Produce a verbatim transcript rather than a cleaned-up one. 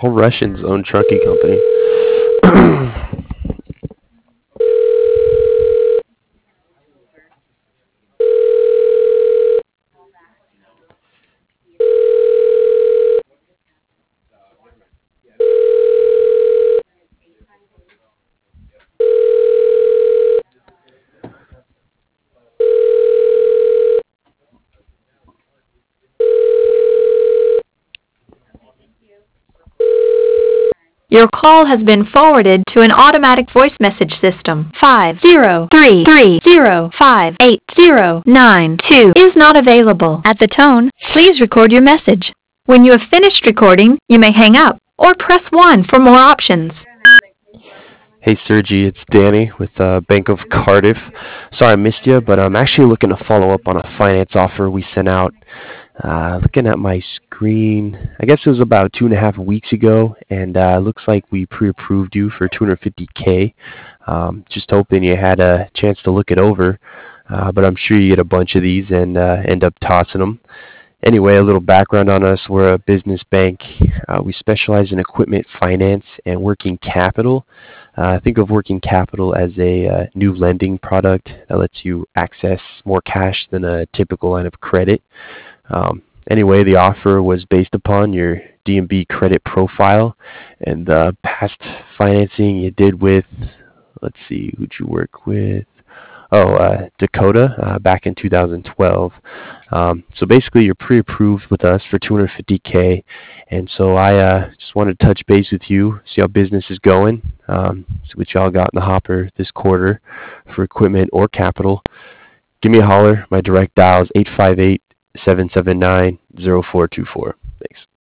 All Russians own trucking company. Your call has been forwarded to an automatic voice message system. five zero three three zero five eight zero nine two is not available. At the tone, please record your message. When you have finished recording, you may hang up or press one for more options. Hey Sergi, it's Danny with uh, Bank of Cardiff. Sorry I missed you, but I'm actually looking to follow up on a finance offer we sent out. Uh, looking at my screen, I guess it was about two and a half weeks ago, and uh, looks like we pre-approved you for two hundred fifty k. Um, just hoping you had a chance to look it over, uh, but I'm sure you get a bunch of these and uh, end up tossing them. Anyway, a little background on us. We're a business bank. Uh, we specialize in equipment finance and working capital. Uh, think of working capital as a uh, new lending product that lets you access more cash than a typical line of credit. Um, anyway, the offer was based upon your D N B credit profile and the past financing you did with, let's see, who'd you work with? Oh, uh, Dakota uh, back in two thousand twelve. Um, so basically, you're pre-approved with us for two hundred fifty k, and so I uh, just wanted to touch base with you, see how business is going, um, see what y'all got in the hopper this quarter for equipment or capital. Give me a holler. My direct dial is eight five eight, seven seven nine, zero four two four. Thanks.